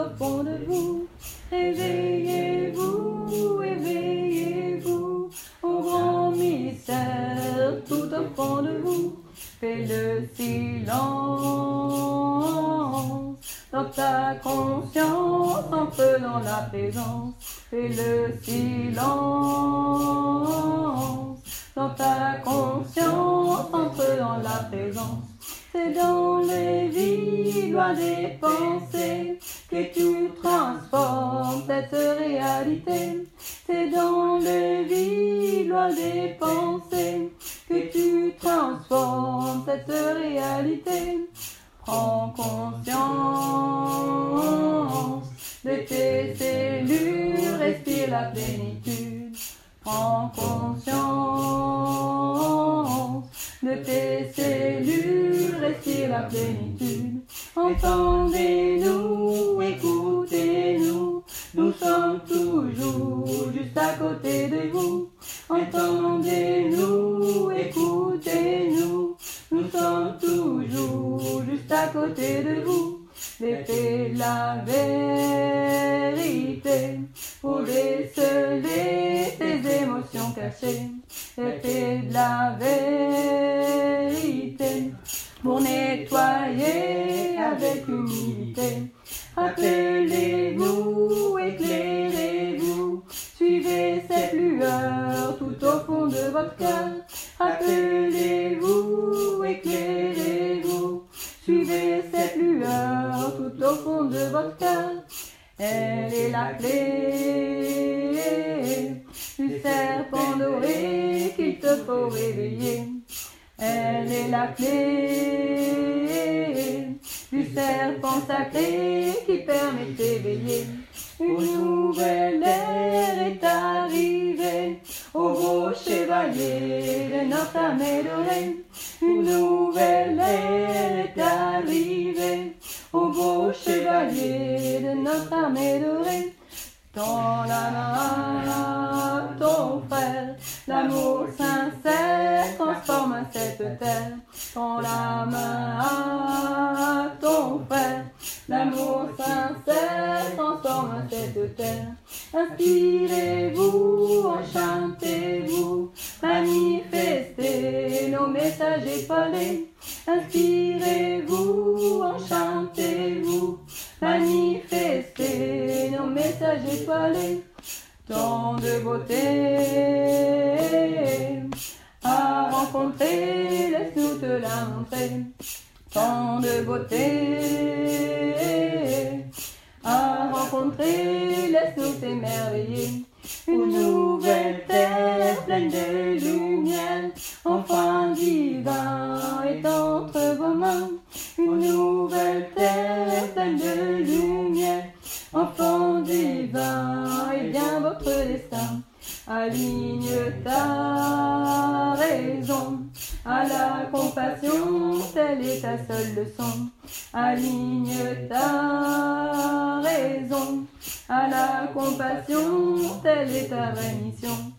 au fond de vous. Éveillez-vous, éveillez-vous au grand mystère tout au fond de vous. Fais le silence dans ta conscience, entre dans la présence. Fais le silence dans ta conscience, entre dans la présence. C'est dans les vies, loin des pensées, que tu transformes cette réalité. C'est dans les vies, loin des pensées, que tu transformes cette réalité. Prends conscience de tes cellules, respire la plénitude. Prends conscience de tes cellules, respire la plénitude. Entendez-nous, écoutez-nous, nous sommes toujours juste à côté de vous. Entendez-nous, écoutez-nous, nous sommes toujours juste à côté de vous. L'épée de la vérité pour déceler tes émotions cachées. L'épée de la vérité pour nettoyer avec humilité. Appelez-vous, éclairez-vous, suivez cette lueur tout au fond de votre cœur. Appelez-vous, éclairez-vous, suivez cette lueur tout au fond de votre cœur. Elle est la clé du serpent doré qu'il te faut réveiller. Elle est la clé du serpent sacré qui permet d'éveiller. Une nouvelle ère est arrivée au beau chevalier de notre armée dorée. Une nouvelle ère est arrivée au beau chevalier de notre armée dorée. Tends la main à ton frère, l'amour sincère transforme cette terre. Tends la main à ton frère, l'amour sincère transforme cette terre. Inspirez-vous, enchantez-vous, manifestez nos messages étoilés. Inspirez-vous, enchantez-vous, manifestez nos messages étoilés. Tant de beauté à rencontrer, laisse-nous te la montrer. Tant de beauté à rencontrer, laisse-nous t'émerveiller. Une nouvelle terre pleine de lumière, enfant divin est entre vos mains. Une nouvelle terre pleine de lumière, enfant divin est bien votre destin. Aligne ta raison à la compassion, telle est ta seule leçon. Aligne ta raison à la compassion, telle est ta vraie mission.